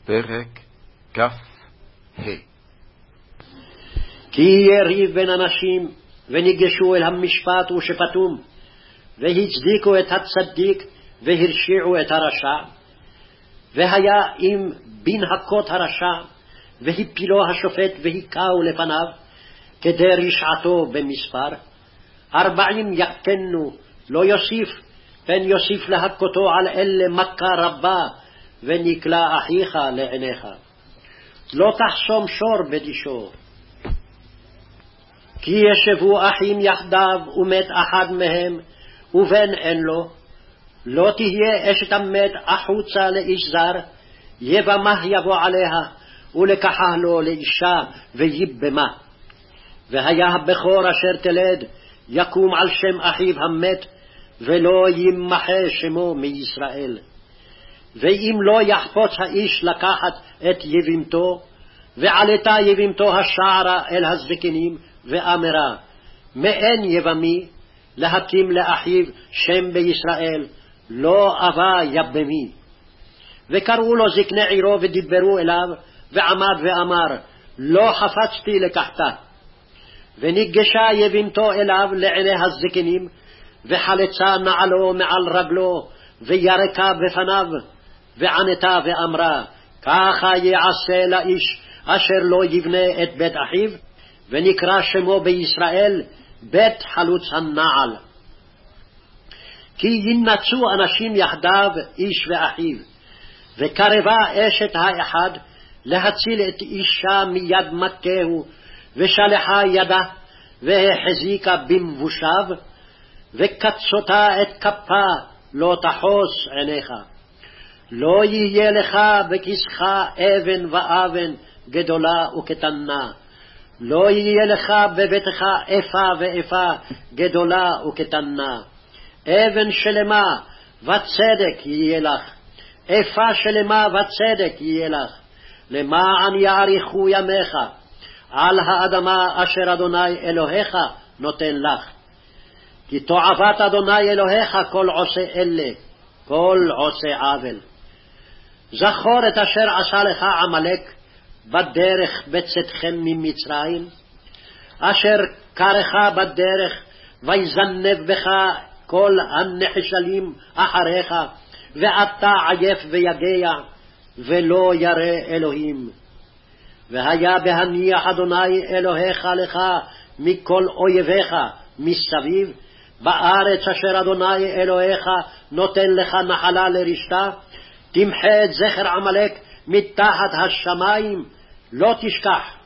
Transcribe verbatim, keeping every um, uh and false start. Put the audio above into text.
פרק כ"ה. כי יהיה ריב בין אנשים, וניגשו אל המשפט ושפטום, והצדיקו את הצדיק, והרשיעו את הרשע. והיה אם בין הכות הרשע, והפילו השופט והיכהו לפניו, כדי רשעתו במספר. ארבעים יכנו, לא יוסיף, פן יוסיף להכותו על אלה מכה רבה, ונקלע אחיך לעיניך. לא תחסום שור בדישו. כי ישבו אחים יחדיו, ומת אחד מהם, ובן אין לו. לא תהיה אשת המת החוצה לאיש זר, יבמה יבוא עליה, ולקחה לו לאישה, ויבמה. והיה הבכור אשר תלד, יקום על שם אחיו המת, ולא ימחה שמו מישראל. ואם לא יחפוץ האיש לקחת את יבימתו, ועלתה יבימתו השערה אל הזקנים, ואמרה, מאין יבמי, להקים לאחיו שם בישראל, לא אבה יבמי. וקראו לו זקני עירו ודיברו אליו, ועמד ואמר, לא חפצתי לקחתה. וניגשה יבימתו אליו לעיני הזקנים, וחלצה נעלו מעל רגלו, וירקה בפניו, וענתה ואמרה, ככה יעשה לאיש אשר לא יבנה את בית אחיו, ונקרא שמו בישראל בית חלוץ הנעל. כי ינצו אנשים יחדיו איש ואחיו, וקרבה אשת האחד להציל את אישה מיד מכהו, ושלחה ידה והחזיקה במבושיו, וקצותה את כפה לא תחוס עיניך. לא יהיה לך בכיסך אבן ואבן גדולה וקטנה, לא יהיה לך בביתך איפה ואיפה גדולה וקטנה. אבן שלמה וצדק יהיה לך, איפה שלמה וצדק יהיה לך, למען יאריכו ימיך על האדמה אשר אדוני אלוהיך נותן לך. כי תועבת אדוני אלוהיך כל עושה אלה, כל עושה עוול. זכור את אשר עשה לך עמלק בדרך בצאתכם ממצרים, אשר קרך בדרך ויזנב בך כל הנחשלים אחריך, ואתה עייף ויגע, ולא ירא אלוהים. והיה בהניח אדוני אלוהיך לך מכל אויביך מסביב, בארץ אשר אדוני אלוהיך נותן לך נחלה לרשתה, תמחה את זכר עמלק מתחת השמיים, לא תשכח.